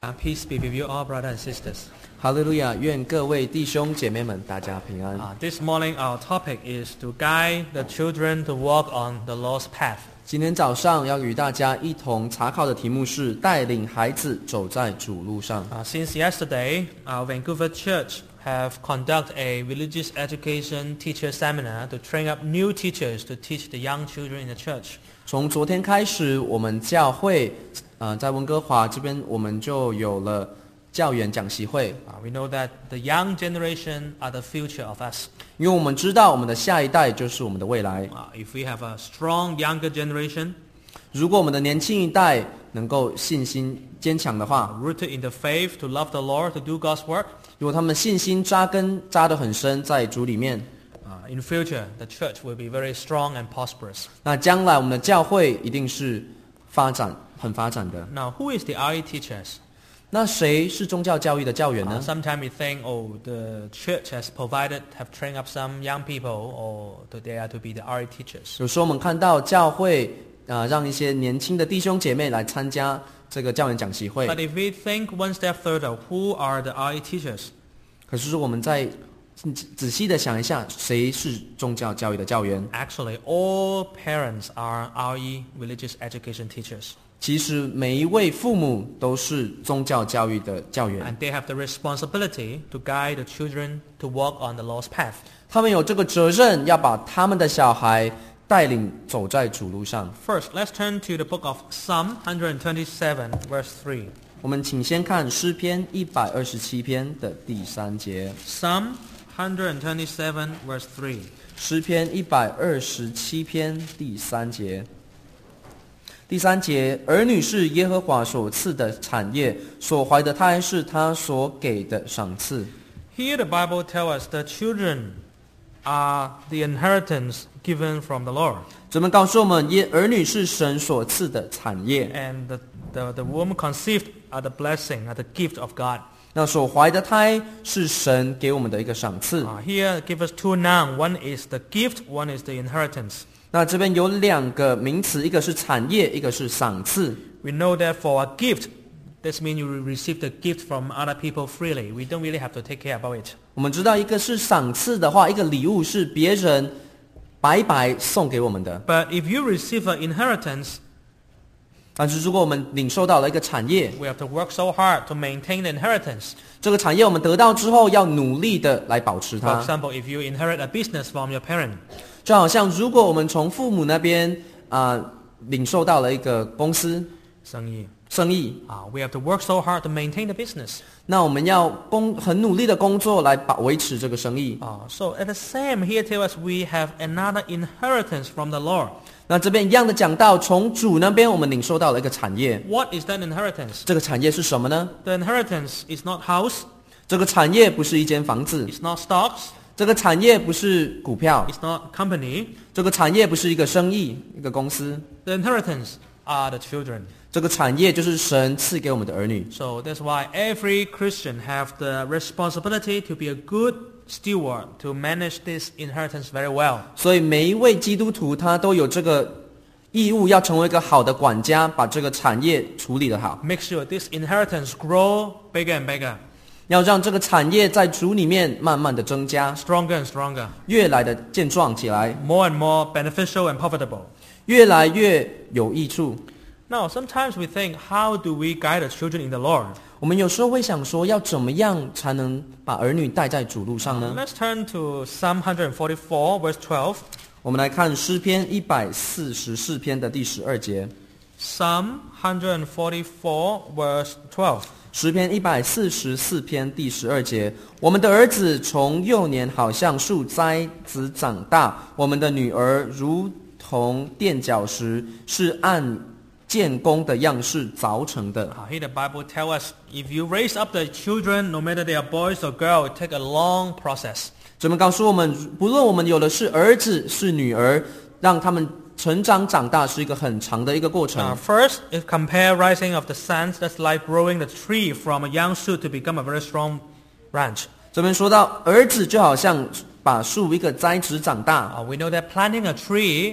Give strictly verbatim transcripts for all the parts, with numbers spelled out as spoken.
Uh, peace be with you all, brothers and sisters. 哈利路亚！愿各位弟兄姐妹们大家平安。 Uh, this morning our topic is to guide the children to walk on the Lord's path. 今天早上要与大家一同查考的题目是带领孩子走在主路上。 Uh, since yesterday, our Vancouver church have conducted a religious education teacher seminar to train up new teachers to teach the young children in the church. 从昨天开始，我们教会，呃，在温哥华这边，我们就有了教员讲习会。 Uh, we know that the young generation are the future of us. 因为我们知道，我们的下一代就是我们的未来。 Uh, if we have a strong younger generation, 如果我们的年轻一代能够信心坚强的话， rooted in the faith to love the Lord, to do God's work, 如果他们信心扎根扎得很深，在主里面， uh, in future the church will be very strong and prosperous. 那将来我们的教会一定是发展很发展的。 Now, who is the R E teachers? 那谁是宗教教育的教员 Uh, 呢？ sometimes we think, oh, the church has provided, have trained up some young people, or that they are to be the R E teachers. 有时候我们看到教会啊、呃，让一些年轻的弟兄姐妹来参加这个教员讲习会。 But if we think one step further, who are the R E teachers? 可是我们再仔细的想一下，谁是宗教教育的教员？ Actually, all parents are R E religious education teachers. 其实每一位父母都是宗教教育的教员， And they have the responsibility to guide the children to walk on the Lord's path. 他们有这个责任，要把他们的小孩带领走在主路上。 First, let's turn to the book of Psalm one twenty-seven, verse three. 我们请先看诗篇一百二十七篇的第三节。 Psalm one twenty-seven, verse three. 诗篇一百二十七篇第三节。第三节，儿女是耶和华所赐的产业，所怀的胎是他所给的赏赐。 Here the Bible tells us the children are the inheritance given from the Lord. 这边告诉我们，耶儿女是神所赐的产业。 And the, the, the womb conceived are the blessing, are the gift of God. 那所怀的胎是神给我们的一个赏赐。 Uh, here give us two nouns. One is the gift, one is the inheritance. 那这边有两个名词，一个是产业，一个是赏赐。 We know that for a gift, this means you will receive the gift from other people freely. We don't really have to take care about it. 我们知道，一个是赏赐的话，一个礼物是别人白白送给我们的。 But if you receive an inheritance, 但是如果我们领受到了一个产业， we have to work so hard to maintain the inheritance. 这个产业我们得到之后，要努力的来保持 For 它。 example, if you inherit a business from your parent, 就好像如果我们从父母那边啊、呃、领受到了一个公司生意, 生意， uh, we have to work so hard to maintain the business. 那我们要工很努力的工作来保维持这个生意。 Uh, so at the same, here tell us we have another inheritance from the Lord. 那这边一样的讲到，从主那边我们领受到了一个产业， What is that inheritance? 这个产业是什么呢？ The inheritance is not house, 这个产业不是一间房子， it's not stocks, 这个产业不是股票， it's not company. 这个产业不是一个生意，一个公司， The inheritance are the children. 这个产业就是神赐给我们的儿女。 So that's why every Christian have the responsibility to be a good steward to manage this inheritance very well. 所以每一位基督徒他都有这个义务，要成为一个好的管家，把这个产业处理得好， Make sure this inheritance grow bigger and bigger, 要让这个产业在主里面慢慢的增加， stronger and stronger, 越来的健壮起来， more and more beneficial and profitable. 越来越有益处。 Now, sometimes we think, how do we guide the children in the Lord? 我们有时候会想说，要怎么样才能把儿女带在主路上呢？ Let's turn to Psalm one forty-four, verse twelve. 我们来看诗篇一百四十四篇的第十二节。 Psalm one forty-four, verse twelve. 诗篇一百四十四篇第十二节，我们的儿子从幼年好像树栽子长大，我们的女儿如同垫脚石，是按建工的样式凿成的。 Uh, here the Bible tells us, if you raise up the children, no matter they are boys or girls, it takes a long process. 这边告诉我们，不论我们有的是儿子是女儿，让他们成长长大是一个很长的一个过程。 Uh, first, if compare rising of the sons, that's like growing the tree from a young shoot to become a very strong branch. 这边说到儿子就好像把树一个栽植长大。 Uh, we know that planting a tree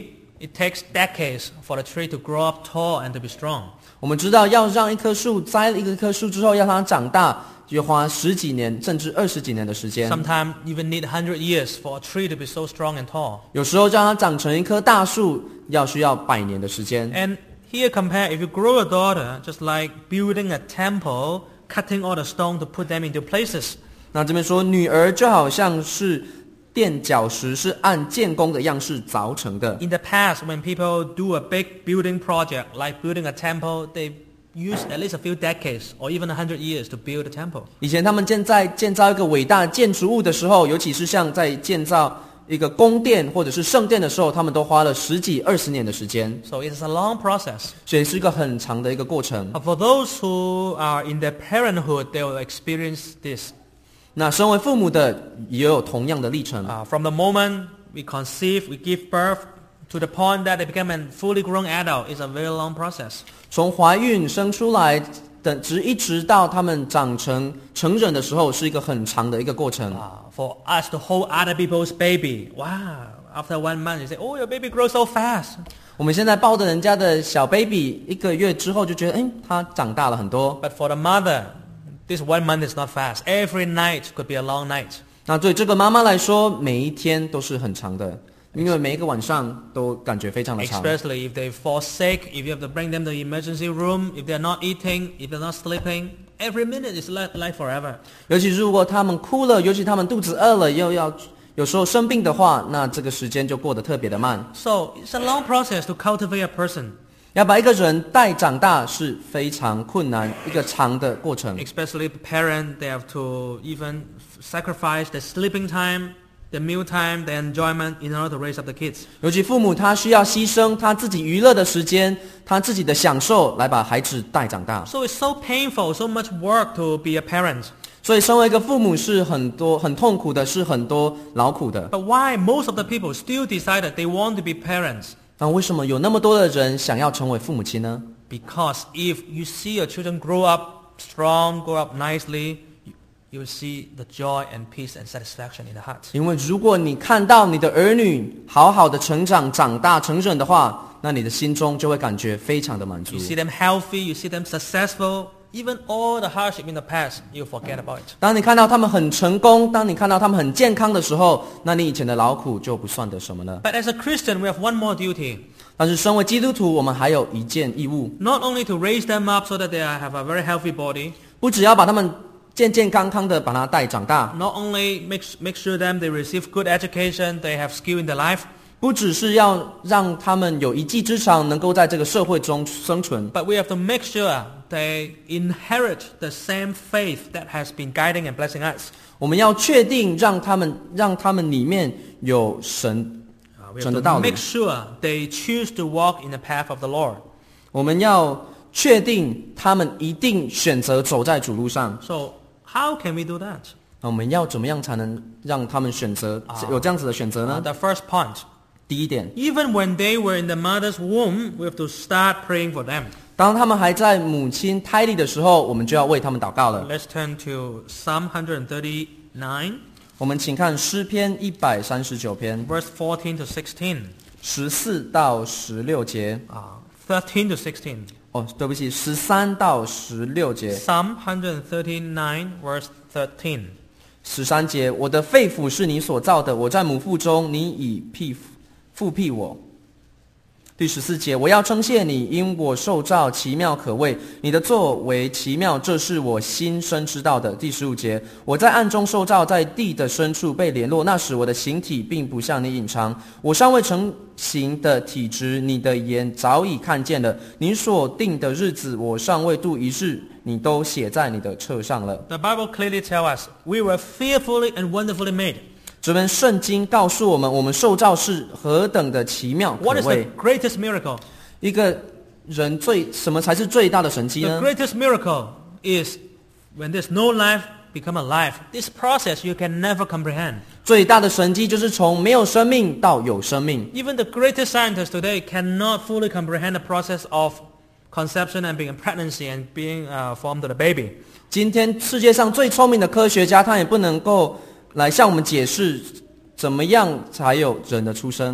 It takes decades for the tree to grow up tall and to be strong. 我们知道，要让一棵树栽了一棵树之后，要让它长大，就要花十几年甚至二十几年的时间。 Sometimes even need one hundred years for a tree to be so strong and tall. 有时候让它长成一棵大树，要需要百年的时间。 And here compare, if you grow a daughter, just like building a temple, cutting all the stone to put them into places. 那这边说，女儿就好像是垫脚石，是按建工的样式凿成的。 In the past, when people do a big building project, like building a temple, they use at least a few decades or even a hundred years to build a temple. 以前他们建在建造一个伟大的建筑物的时候，尤其是像在建造一个宫殿或者是圣殿的时候，他们都花了十几二十年的时间。 So it is a long process. 所以是一个很长的一个过程。 But for those who are in their parenthood, they will experience this. 那身为父母的也有同样的历程。 Uh, from the moment we conceive, we give birth, to the point that they become a fully grown adult, is a very long process. 从怀孕生出来等直一直到他们长成成人的时候，是一个很长的一个过程。 Uh, for us to hold other people's baby, wow! After one month, you say, "Oh, your baby grows so fast." 我们现在抱着人家的小 baby， 一个月之后就觉得，哎，他长大了很多。 But for the mother, this one month is not fast. Every night could be a long night. 那对这个妈妈来说，每一天都是很长的，因为每一个晚上都感觉非常的长。 Especially if they fall sick, if you have to bring them to the emergency room, if they're not eating, if they're not sleeping, every minute is like, like forever. 尤其如果他们哭了，尤其他们肚子饿了，又要有时候生病的话，那这个时间就过得特别的慢。 So it's a long process to cultivate a person. 要把一个人带长大是非常困难，一个长的过程。 Especially the parent, they have to even sacrifice the sleeping time, the meal time, the enjoyment in order to raise up the kids. 尤其父母他需要牺牲他自己娱乐的时间，他自己的享受来把孩子带长大。 So it's so painful, so much work to be a parent. 所以身为一个父母是很多很痛苦的，是很多劳苦的。 But why most of the people still decided they want to be parents? 那为什么有那么多的人想要成为父母亲呢？ Because if you see your children grow up strong, grow up nicely, you, you will see the joy and peace and satisfaction in the heart. 因为如果你看到你的儿女好好的成长、长大、成人的话，那你的心中就会感觉非常的满足 You。see them healthy, you see them successful, even all the hardship in the past, you forget about it. 当你看到他们很成功，当你看到他们很健康的时候，那你以前的劳苦就不算得什么了。 But as a Christian, we have one more duty. 但是身为基督徒，我们还有一件义务， Not only to raise them up so that they have a very healthy body, 不只要把他们健健康康的把他带长大， not only make, make sure them they receive good education, they have skill in their life, 不只是要让他们有一技之长，能够在这个社会中生存， but we have to make sure they inherit the same faith that has been guiding and blessing us. 我们要确定让他们让他们里面有神 We 神 have 的 to 道理 make。sure they choose to walk in the path of the Lord. 我们要确定他们一定选择走在主路上。 So how can we do that? 那我们要怎么样才能让他们选择有这样子的选择 Uh, 呢？ the first point, 第一点， even when they were in the mother's womb, we have to start praying for them. 当他们还在母亲胎里的时候，我们就要为他们祷告了。 Let's turn to Psalm one thirty-nine, 我们请看诗篇一百三十九篇 verse fourteen to sixteen. 十四到十六节。 Uh, thirteen to sixteen. 哦，对不起，十三到十六节。 Psalm one thirty-nine, verse thirteen. 十三节，我的肺腑是你所造的，我在母腹中，你已庇复庇我。第十四节，我要称谢你，因我受造奇妙可畏，你的作为奇妙，这是我心生知道的。第十五节，我在暗中受造，在地的深处被联络，那时我的形体并不向你隐藏，我尚未成形的体质，你的眼早已看见了，你所定的日子，我尚未度一日，你都写在你的册上了。 The Bible clearly tells us we were fearfully and wonderfully made. 这本圣经告诉我们，我们受造是何等的奇妙可 What is the 畏。 greatest miracle? 一个人最什么才是最大的神迹 The 呢？ greatest miracle is when there's no life become alive. This process you can never comprehend. 最大的神迹就是从没有生命到有生命。 Even the greatest scientists today cannot fully comprehend the process of conception and being a pregnancy and being uh, formed of the baby. 今天世界上最聪明的科学家，他也不能够来向我们解释怎么样才有人的出生。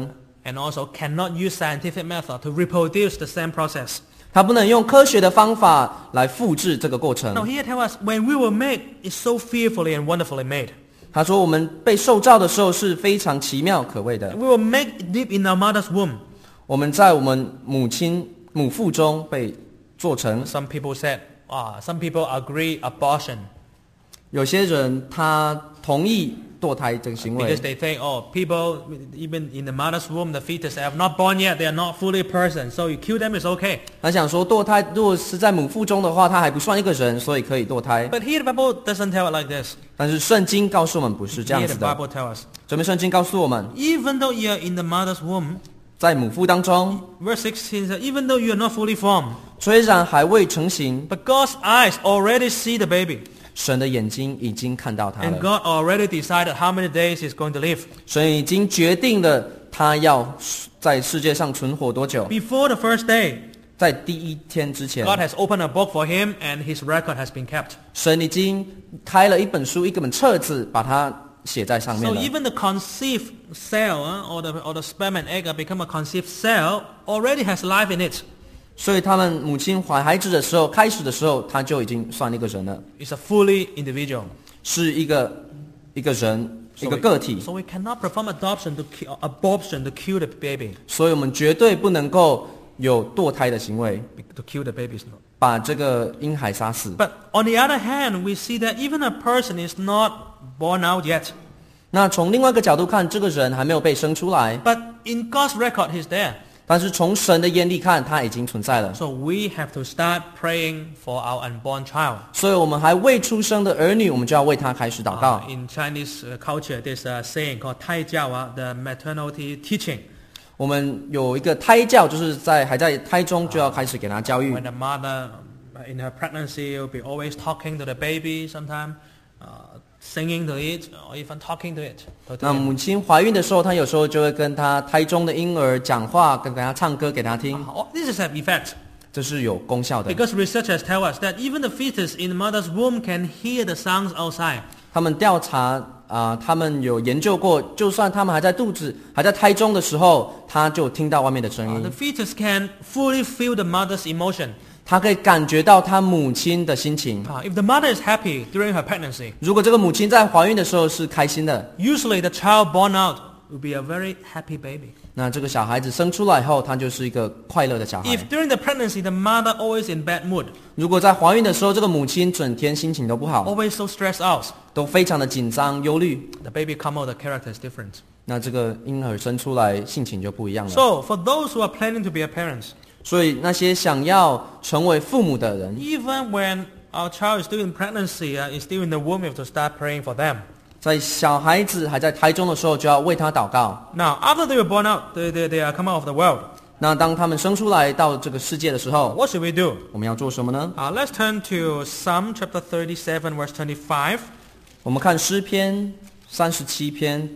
and also cannot use scientific method to reproduce the same process. 他不能用科学的方法来复制这个过程。 Now here tell us, when we were made, it's so fearfully and wonderfully made. 他说我们被受造的时候是非常奇妙可畏的， We were made deep in our mother's womb. 我们在我们母亲母腹中被做成。 Some people said, ah, some people agree abortion 有些人他同意堕胎这个行为 because，they think, oh, people even in the mother's womb, the fetus have not born yet, they are not fully a person, so you kill them is okay. 他想说堕胎如果是在母腹中的话，他还不算一个人，所以可以堕胎。 But here the Bible doesn't tell it like this. 但是圣经告诉我们不是这样 Here 子 the 的。 Bible tells us, 这边圣经告诉我们， even though you are in the mother's womb, 在母腹当中， verse sixteen says, even though you are not fully formed, 虽然还未成形， but God's eyes already see the baby. 神的眼睛已经看到他 And 了， God already decided how many days he's going to live. 神已经决定了他要在世界上存活多久。 Before the first day, 在第一天之前， God has opened a book for him and his record has been kept. 神已经开了一本书，一本册子，把它写在上面 So 了。 even the conceived cell uh, or, the, or the sperm and egg uh, become a conceived cell already has life in it. 所以他们母亲怀孩子的时候，开始的时候，他就已经算一个人了， It's a fully individual. 是一个一个人，一 So 个 we, 个体。 so we cannot perform adoption to kill, abortion to kill the baby. 所以我们绝对不能够有堕胎的行为， To kill the baby is not. 把这个婴孩杀死。 But on the other hand, we see that even a person is not born out yet. 那从另外一个角度看，这个人还没有被生出来， But in God's record, he's there. 但是从神的眼里看，他已经存在了。 So we have to start praying for our unborn child. 所以我们还未出生的儿女，我们就要为他开始祷告。 Uh, in Chinese uh, culture, there's a saying called 胎教, uh, the maternity teaching. 我们有一个胎教，就是在还在胎中就要开始给他教育 When。the mother uh, in her pregnancy will be always talking to the baby, sometimes uh, singing to it, or even talking to it. To 那 him. 母亲怀孕的时候，她有时候就会跟她胎中的婴儿讲话，跟跟他唱歌给他听， Oh, this is an effect. 这是有功效的。 Because researchers tell us that even the fetus in the mother's womb can hear the sounds outside. 他们调查啊、他们有研究过，就算他们还在肚子、还在胎中的时候，他就听到外面的声 Uh, 音 the，fetus can fully feel the mother's emotion. 他可以感觉到他母亲的心情。 Uh, if the mother is happy during her pregnancy, 如果这个母亲在怀孕的时候是开心的， usually the child born out will be a very happy baby. 那这个小孩子生出来以后，他就是一个快乐的小孩。 If during the pregnancy the mother always in bad mood, 如果在怀孕的时候，这个母亲整天心情都不好， always so stressed out, 都非常的紧张、忧虑， the baby come out, the character is different. 那这个婴儿生出来性情就不一样了。 So for those who are planning to be a parents, 所以那些想要成为父母的人， even when our child is still in pregnancy, uh, is still in the womb, we have to start praying for them. 在小孩子还在胎中的时候，就要为他祷告。 Now, after they were born out, they, they, they are come out of the world. 那当他们生出来到这个世界的时候， What should we do? 我们要做什么呢？ Uh, let's turn to Psalm chapter thirty-seven, verse twenty-five. 我们看诗篇三十七篇，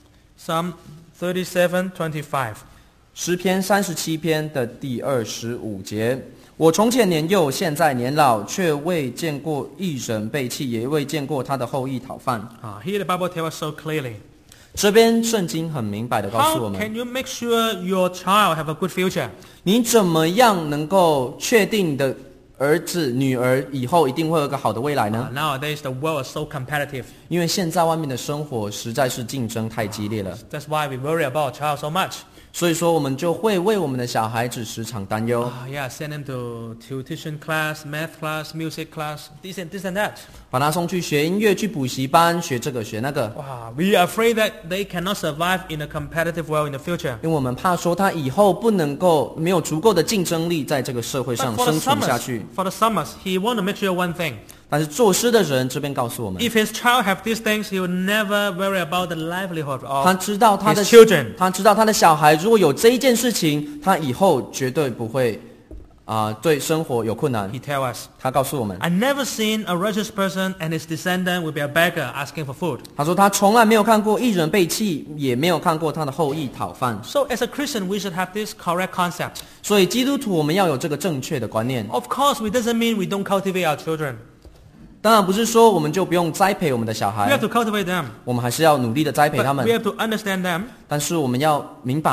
Psalm thirty-seven, twenty-five. 诗篇三十七篇的第二十五节。我从前年幼，现在年老，却未见过一人被弃，也未见过他的后裔讨饭。 Uh, here the Bible tells us so clearly. 这边圣经很明白的告诉我 How 们， can you make sure your child have a good future? 你怎么样能够确定你的儿子、女儿以后一定会有一个好的未来 Uh, 呢？ nowadays the world is so competitive. 因为现在外面的生活实在是竞争太激烈了， That's why we worry about child so much. 所以说我们就会为我们的小孩子时常担忧， Uh, yeah, send them to tuition class, math class, music class, this and this and that. 把他送去学音乐、去补习班、学这个学那个， Wow, we are afraid that they cannot survive in a competitive world in the future. 因为我们怕说他以后不能够没有足够的竞争力在这个社会 But 上 for the 生存下 summers, 去。 for the summers, he want to make sure one thing. 但是作诗的人这边告诉我们， If his child have these things, he will never worry about the livelihood 他 of 知道他的 his children. 他知道他的小孩如果有这一件事情，他以后绝对不会啊、对生活有困难。 He tell us, 他告诉我们， I never seen a righteous person and his descendant will be a beggar asking for food. 他说他从来没有看过一人被弃，也没有看过他的后裔讨饭。 So as a Christian, we should have this correct concept. 所以基督徒我们要有这个正确的观念。 Of course, it doesn't mean we don't cultivate our children. 当然不是说我们就不用栽培我们的小 We 孩 have，to cultivate them. 我们还是要努力的栽培他 But 们 we。have to understand them 但是我们要明白，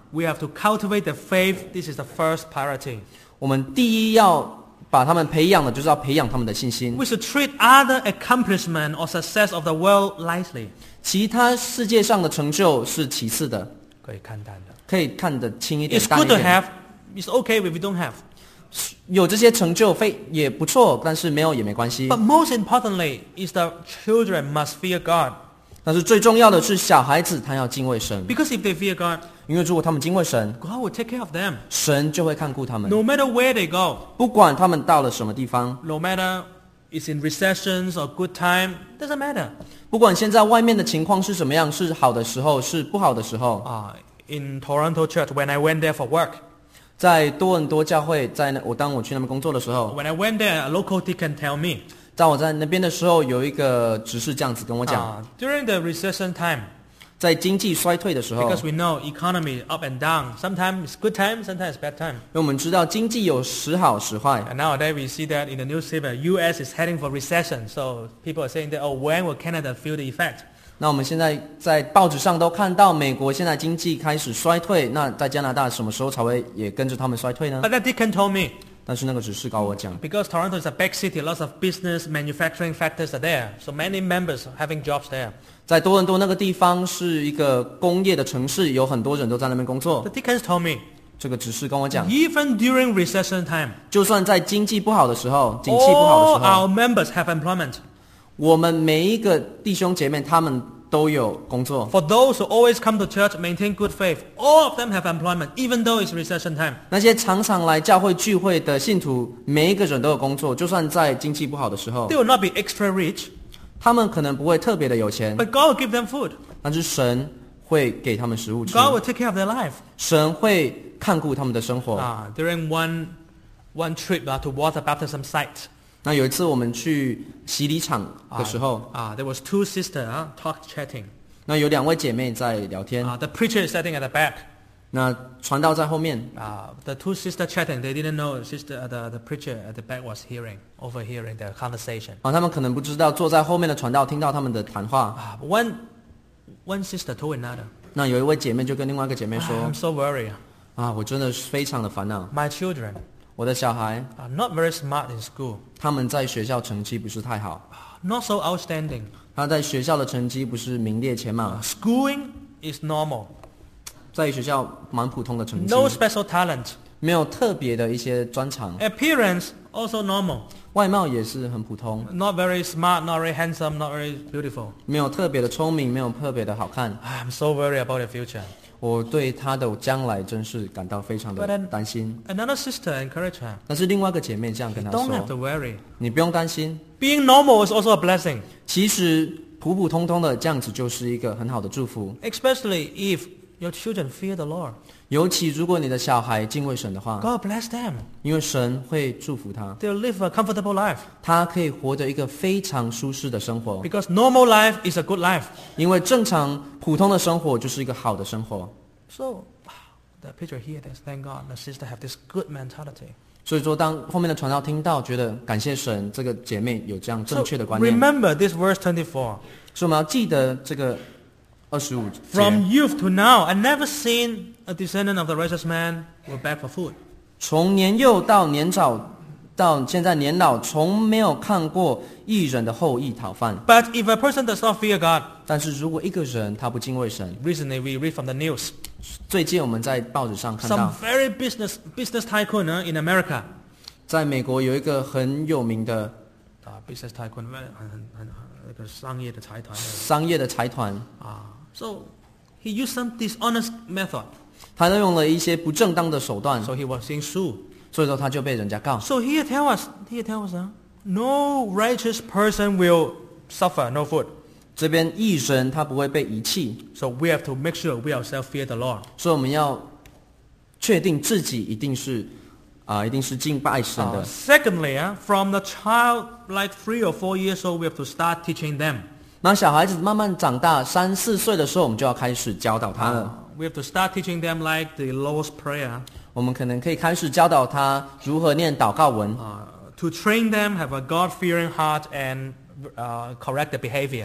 we have to cultivate the faith. This is the first priority. 我们第一要把他们培养的，就是要培养他们的信心。 We should treat other accomplishment or success of the world lightly. 其他世界上的成就是其次的， 可以看淡的。 可以看得轻一点、 It's 淡一 good to 点。 have. It's okay if we don't have. 有这些成就非也不错，但是没有也没关系。 But most importantly is the children must fear God. 但是最重要的是小孩子他要敬畏神， Because if they fear God, 因为如果他们敬畏神， God will take care of them. 神就会看顾他们。 No matter where they go, 不管他们到了什么地方， no matter it's in recessions or good time, doesn't matter. 不管现在外面的情况是什么样，是好的时候，是不好的时候， Uh, in Toronto Church, when I went there for work, 在多伦多教会，在那我当我去那边工作的时候， when I went there, a local deacon tell me, 在我在那边的时候，有一个执事这样子跟我讲， uh, during the recession time, 在经济衰退的时候， because we know economy up and down, sometimes it's good time, sometimes it's bad time. 因为我们知道经济有时好时坏， And nowadays we see that in the newspaper, U S is heading for recession. So people are saying that, oh, when will Canada feel the effect? 那我们现在在报纸上都看到美国现在经济开始衰退，那在加拿大什么时候才会也跟着他们衰退呢？ But that deacon told me, 但是那个执事告我讲， because Toronto is a big city, lots of business, manufacturing factors are there. So many members are having jobs there. 在多伦多那个地方是一个工业的城市，有很多人都在那边工作 The。deacons told me, 这个执事跟我讲， even during recession time, 就算在经济不好的时候，景气不好 all 的时候， our members have employment. 我们每一个弟兄姐妹他们都有工作。 For those who always come to church, maintain good faith, all of them have employment, even though it's recession time. 那些常常来教会聚会的信徒，每一个人都有工作，就算在经济不好的时候 They，will not be extra rich, 他们可能不会特别的有钱， but God will give them food. 但是神会给他们食物吃， God will take care of their life. 神会看顾他们的生活。 Ah, during one one trip uh, to water baptism site, 那有一次我们去洗礼场的时候， ah, there was two sisters uh, talk chatting. 那有两位姐妹在聊天， Uh, the preacher is sitting at the back. 那传道在后面， Uh, the two sisters chatting, they didn't know sister, uh, the, the preacher at the back was hearing, overhearing their conversation. 啊，他们可能不知道坐在后面的传道听到他们的谈话。 Uh, one, one sister told another, 那有一位姐妹就跟另外一个姐妹 "Ah, 说 I'm so worried. 啊，我真的是非常的烦恼， My children 我的小孩 are not very smart in school, 他们在学校成绩不是太好， not so outstanding. 他在学校的成绩不是名列前茅 Uh,，schooling is normal. 在学校蛮普通的成绩， No special talent. 没有特别的一些专长， Appearance also normal. 外貌也是很普通， Not very smart, not very handsome, not very beautiful. 没有特别的聪明，没有特别的好看。 I'm so worried about the future. 我对他的将来真是感到非常 But 的 then- 担心。 Another sister encouraged her. 但是另外一个姐妹这样跟他 Don't have to 说 worry. 你不用担心， Being normal is also a blessing, 其实普普通通的这样子就是一个很好的祝福。 especially if your children fear the Lord. 尤其如果你的小孩敬畏神的话， God bless them. 因为神会祝福他， They'll live a comfortable life 他可以活得一个非常舒适的生活。 because normal life is a good life. 因为正常普通的生活就是一个好的生活。 So the picture here is thank God the sister have this good mentality. 所以说，当后面的传道听到，觉得感谢神，这个姐妹有这样 So 正确的观念， remember this verse twenty-four. 所以我们要记得这个二十五节。 From youth to now, I never seen a descendant of the righteous man will beg for food. 从年幼到年长，到现在年老，从没有看过义人的后裔讨饭。 But if a person does not fear God, 但是如果一个人他不敬畏神， recently we read from the news, 最近我们在报纸上看 some 到， very business business tycoon uh, in America. 在美国有一个很有名的 Uh, business tycoon, 很很很那个商业的财团。 商业的财团， Ah, so he used some dishonest method. 他都用了一些不正当的手段， So he was being sued. 所以说他就被人家告。 So here tell us, here tell us, uh, no righteous person will suffer no food. 这边义人他不会被遗弃， So we have to make sure we ourselves fear the Lord. 所以我们要确定自己一定是啊、一定是敬拜神 Uh, 的。 secondly, uh, from the child like three or four years old, we have to start teaching them. 那小孩子慢慢长大，三四岁的时候，我们就要开始教导他 Uh, 了。 we have to start teaching them like the Lord's Prayer. 我们可能可以开始教导他如何念祷告文， Uh, to train them, have a God-fearing heart and uh, correct the behavior.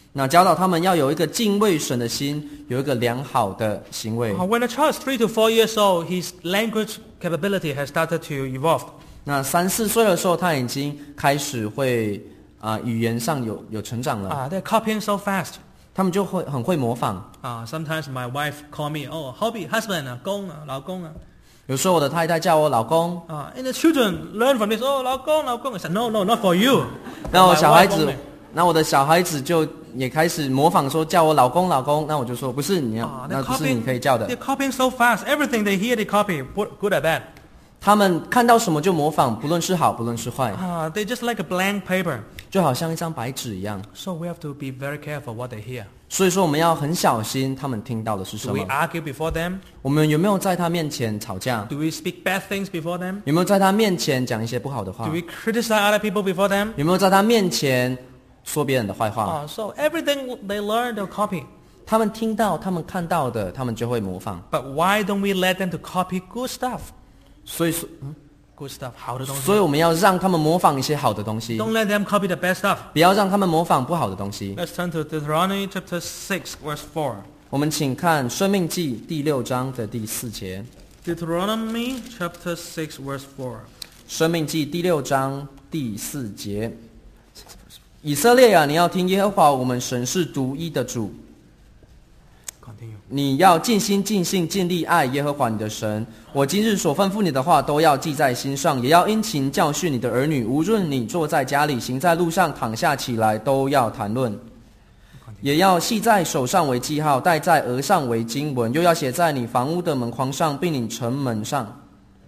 那教导他们要有一个敬畏神的心，有一个良好的行为。 Uh, when a child is three to four years old, his language capability has started to evolve. 那三四岁的时候，他已经开始会啊、呃、语言上有有成长了。 Uh, they're copying so fast. 他们就会很会模仿。 Uh, sometimes my wife call me, oh, hobby, husband, 啊，公啊，老公啊。 有时候我的太太叫我老公。 Uh, and the children learn from this. Oh, 老公，老公。I said, no, no, not for you. 那我 My 小孩 wife 子 only.， 那我的小孩子就也开始模仿说叫我老公老公。那我就说不是你要， Uh, 那 they're 不是你可以叫的 copying. They're copying so fast. Everything they hear, they copy. Good or bad. 他们看到什么就模仿，不论是好，不论是坏， Uh, they're just like a blank paper. 就好像一张白纸一样。 So we have to be very careful what they hear. 所以说我们要很小心，他们听到的是什 Do we 么。 argue before them? 我们有没有在他面前吵架？ Do we speak bad things before them? 有没有在他面前讲一些不好的话 Do？we criticize other people before them? 有没有在他面前说别人的坏话？ Uh, so everything they learn, they'll copy. 他们听到、他们看到的，他们就会模仿。 But why don't we let them to copy good stuff? 所以说， Good stuff, 好的东西。 所以我们要让他们模仿一些好的东西， Don't let them copy the bad stuff. 不要让他们模仿不好的东西。 Let's turn to Deuteronomy chapter six, verse four. 我们请看《生命记》第六章的第四节， Deuteronomy chapter six, verse four. 《生命记》第六章第四节，以色列啊，你要听耶和华我们神是独一的主， Continue. 你要尽心尽性尽力爱耶和华你的神。我今日所吩咐你的话都要记在心上，也要殷勤教训你的儿女。无论你坐在家里，行在路上，躺下起来，都要谈论。也要系在手上为记号，戴在额上为经文，又要写在你房屋的门框上，并你城门上。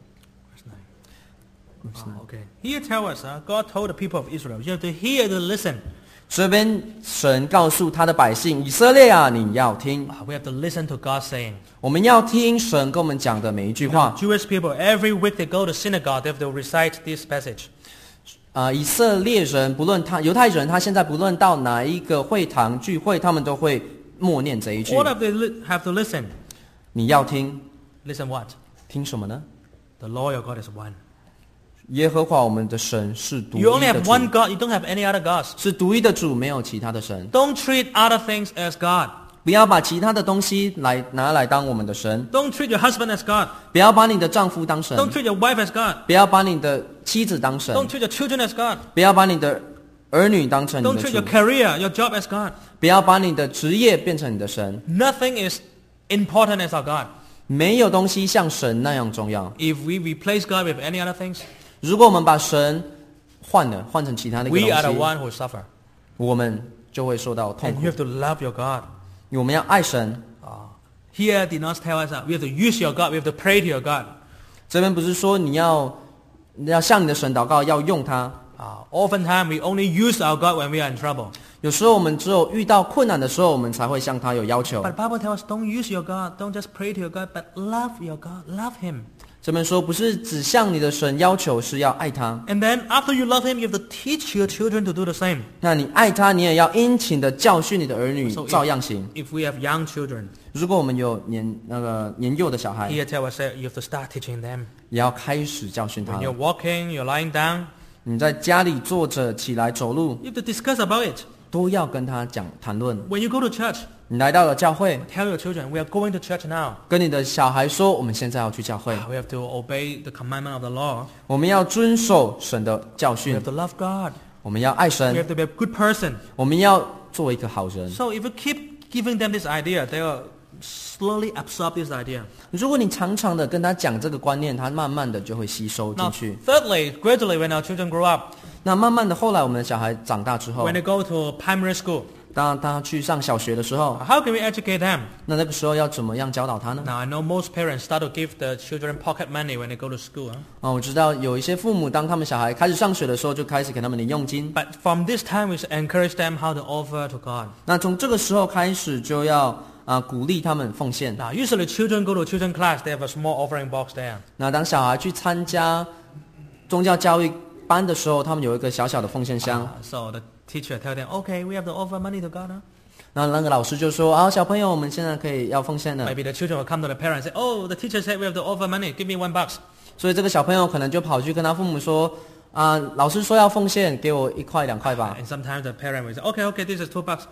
Oh, okay. Here tell us, uh, God told the people of Israel, you have to hear to listen. 这边神告诉他的百姓以色列啊，你要听， Uh, we have to listen to God saying. 我们要听神跟我们讲的每一句话。 Jewish people, every week they go to synagogue, they have to recite this passage. 啊、以色列人不论他犹太人，他现在不论到哪一个会堂聚会，他们都会默念这一句。 What have they li- have to listen? 你要听， Listen what? 听什么呢？ The Lord your God is one. 耶和华我们的神是独 You 一 only 的 have 主， one God. You don't have any other gods. 是独一的主，没有其他的神。 Don't treat other things as God. 不要把其他的东西来拿来当我们的神， Don't treat your husband as God. 不要把你的丈夫当神， Don't treat your wife as God. 不要把你的妻子当神， Don't treat your children as God. 不要把你的儿女当成你 Don't 的 treat 主 your，career, your job as God. 不要把你的职业变成你的神。 Nothing is important as our God. 没有东西像神那样重要。 If we replace God with any other things, 如果我们把神换了，换成其他的一个 we are the 东西， one who suffer. 我们就会受到痛 And 苦 you。have to love your God. 我们要爱神。 Uh, here did not tell us that we have to use your God, we have to pray to your God. 这边不是说你要你要向你的神祷告，要用它。 Uh, oftentimes we only use our God when we are in trouble. 有时候我们只有遇到困难的时候，我们才会向他有要求。 But the Bible tells us don't use your God, don't just pray to your God, but love your God, love Him. 这边说不是只向你的神要求，是要爱他。 And then after you love Him, you have to teach your children to do the same. 那你爱他，你也要殷勤的教训你的儿女， So 照样行。 if, if we have young children, 如果我们有年那个年幼的小孩， here tell us that you have to start teaching them. 也要开始教训他 When you're 们。 walking, you're lying down, 你在家里坐着起来走路， you have to discuss about it. 都要跟他讲谈论。 When you go to church, 你来到了教会， tell your children, we are going to church now. 跟你的小孩说，我们现在要去教会， We have to obey the commandment of the law. 我们要遵守神的教 We 训 have，to love God. 我们要爱 We 神， have to be a good person. 我们要做一个好人。 So if you keep giving them this idea, they will slowly absorb this idea. 如果你常常的跟他讲这个观念，他慢慢的就会吸收进 Now, 去。 thirdly, gradually when our children grow up, 那慢慢的，后来我们的小孩长大之后 when，they go to primary school, 当他去上小学的时候， how can we educate them? 那那个时候要怎么样教导他呢？ Now, I know most parents start to give the children pocket money when they go to school. Huh? 啊，我知道有一些父母，当他们小孩开始上学的时候，就开始给他们零用金。 But from this time, we should encourage them how to offer to God. 那从这个时候开始，就要啊鼓励他们奉献。 Now, usually children go to children class, they have a small offering box there. 那当小孩去参加宗教教育班的时候，他们有一个小小的奉献箱。 Uh, so the teacher tell them, okay, we have to offer money to God. Huh? 那那个老师就说：“啊，小朋友，我们现在可以要奉献了。 Maybe the children will come to the parents and say, oh, the teacher said we have to offer money. Give me one bucks. ” 所以这个小朋友可能就跑去跟他父母说：“啊，老师说要奉献，给我一块两块吧。 And sometimes the parent will say, okay, okay, this is two bucks, go. ”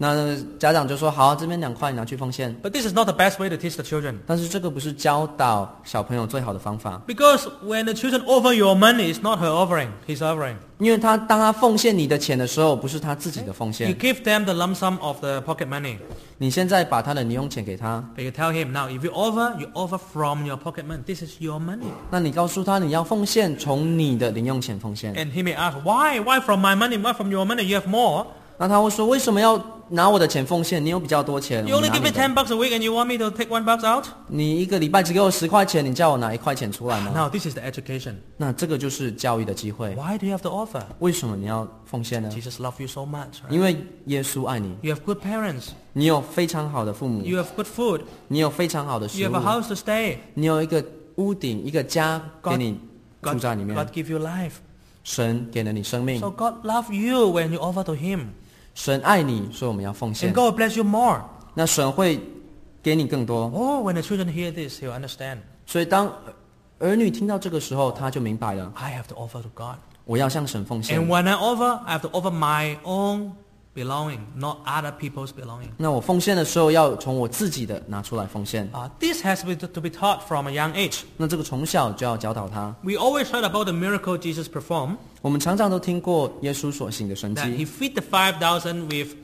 那家长就说好，这边两块拿去奉献。 But this is not the best way to teach the children. 但是这个不是教导小朋友最好的方法， Because when the children offer your money, it's not her offering, his offering. 因为他当他奉献你的钱的时候，不是他自己的奉 You 献。 give them the lump sum of the pocket money. 你现在把他的零用钱给他， But you tell him, now if you offer, you offer from your pocket money. This is your money. 那你告诉他你要奉献，从你的零用钱奉献。 And he may ask, why? Why from my money? Why from your money? You have more. 那他会说，为什么要拿我的钱奉献？你有比较多钱， You 我 only 拿 give 你 me 的。 ten bucks a week and you want me to take one bucks out? 你一个礼拜只给我十块钱，你叫我拿一块钱出来吗？ Now this is the education. 那这个就是教育的机会。 Why do you have to offer? 为什么你要奉献呢？ Jesus loves you so much. Right? 因为耶稣爱你， You have good parents. 你有非常好的父母， You have good food. 你有非常好的 You 食 have a 物， house to stay. 你有一个屋顶，一个家 God- 给你住 God, 在里面。 God give you life. 神给了你生命 So，God love you when you offer to Him. 神爱你，所以我们要奉 And 献。 God bless you more. 那神会给你更多。 Oh, when the children hear this, he'll understand. 所以当儿女听到这个时候，他就明白了， I have to offer to God. 我要向神奉献 And。when I offer, I have to offer my own belonging, not other people's belonging. 那我奉献的时候，要从我自己的拿出来奉献。 Uh, this has to be, to be taught from a young age. 那这个从小就要教导他。 We always heard about the miracle Jesus performed, 我们常常都听过耶稣所行的神 that he 迹， feed the five thousand with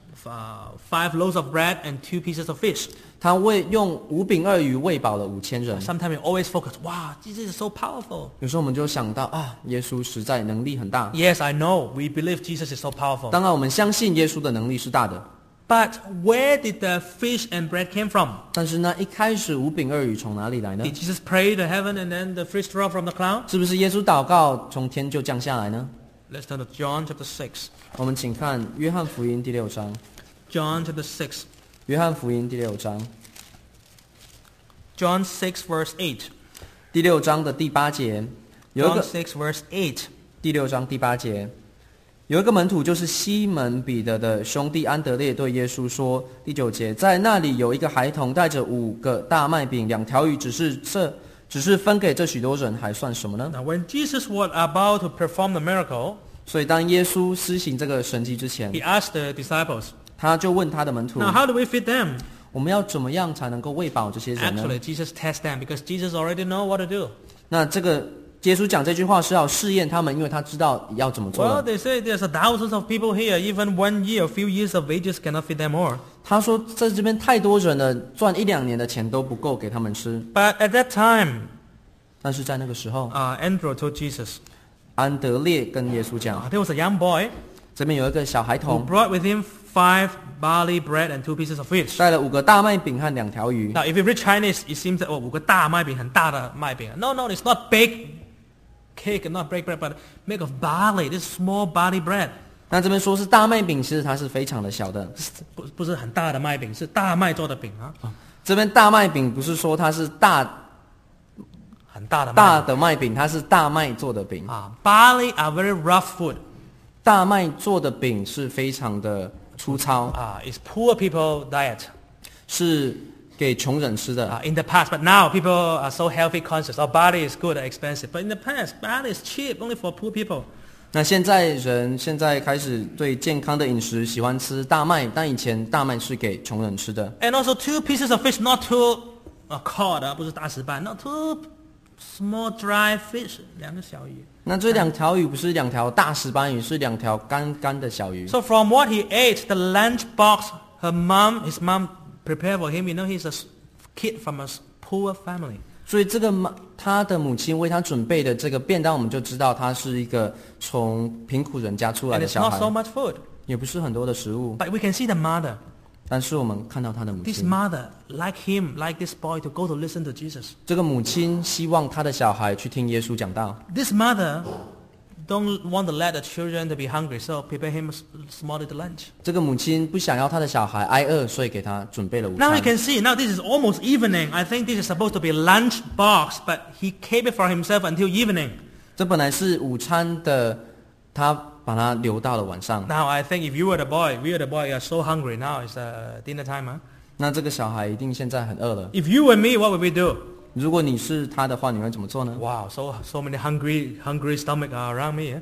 uh, five loaves of bread and two pieces of fish. 他为用五饼二鱼喂饱了五千人。 Sometimes we always focus, wow, Jesus is so powerful. 有时候我们就想到啊，耶稣实在能力很大。 Yes, I know. We believe Jesus is so powerful. 当然，我们相信耶稣的能力是大的。 But where did the fish and bread came from? 但是呢，一开始五饼二鱼从哪里来呢？ Did Jesus pray to heaven and then the fish dropped from the cloud? 是不是耶稣祷告从天就降下来呢？ Let's turn to John chapter six. 我们请看约翰福音第六章。 John chapter six. 约翰福音第六章， John six verse eight. 第六章的第八节，有一 John 个 six verse eight. 第六章第八节，有一个门徒就是西门彼得的兄弟安德烈对耶稣说，第九节，在那里有一个孩童带着五个大麦饼、两条鱼，只是这只是分给这许多人，还算什么呢？ Now when Jesus was about to perform the miracle, 所以当耶稣施行这个神迹之前， he asked the disciples, 他就问他的门徒， now how do we feed them? 我们要怎么样才能够喂饱这些人呢？ Actually, Jesus tests them because Jesus already know what to do. 那这个耶稣讲这句话是要试验他们，因为他知道要怎么做 Well, 的。 they say there's a thousands of people here. Even one year, a few years of wages cannot feed them all. 他说在这边太多人了，赚一两年的钱都不够给他们吃。 But at that time, 但是在那个时候， uh, Andrew told Jesus, 安德烈跟耶稣 uh, 讲， there was a young boy 这边有一个小孩 who 童 brought with him five barley bread and two pieces of fish. 带了五个大麦饼和两条鱼。 Now, if you read Chinese, it seems that oh, 五个大麦饼很大的麦饼. No, no, it's not baked cake, not baked bread, but made of barley. This small barley bread. 那这边说是大麦饼，其实它是非常的小的。 不不是很大的麦饼，是大麦做的饼啊， 这边大麦饼不是说它是大很大的麦大的麦饼，它是大麦做的饼。 啊。Barley are very rough food. 大麦做的饼是非常的粗糙， 啊 it's poor people diet. 是给穷人吃的。 Uh, in the past, but now people are so healthy conscious. Oh, barley is good and expensive. But in the past, barley is cheap, only for poor people. 那现在人现在开始对健康的饮食喜欢吃大麦，但以前大麦是给穷人吃的。 And also two pieces of fish, not two uh, cod, 啊，不是大石斑 not two small dry fish, 两个小鱼。 那这两条鱼不是两条大石斑鱼，是两条干干的小鱼。 So from what he ate, the lunch box her mom, his mom prepared for him. You know, he's a kid from a poor family. 所以这个妈他的母亲为他准备的这个便当，我们就知道他是一个从贫苦人家出来 And 的 it's 小 not 孩 so，much food. 也不是很多的食物。 But we can see the mother. 但是我们看到他的母 This 亲， mother, like him, like this boy, to go to listen to Jesus. 这个母亲希望他的小孩去听耶稣讲道。 This mother don't want to let the children to be hungry, so prepare him a s- small little lunch. 这个母亲不想要他的小孩挨饿，所以给他准备了午 Now you 餐。 can see, now this is almost evening. I think this is supposed to be lunch box, but he kept it for himself until evening. 这本来是午餐的，他把它留到了晚上。 Now I think if you were the boy, we were the boy, you are so hungry. Now it's uh, dinner time, huh? 那这个小孩一定现在很饿了。 If you were me, what would we do? 如果你是他的话，你会怎么做呢？ Wow, so so many hungry hungry stomach are around me. Eh?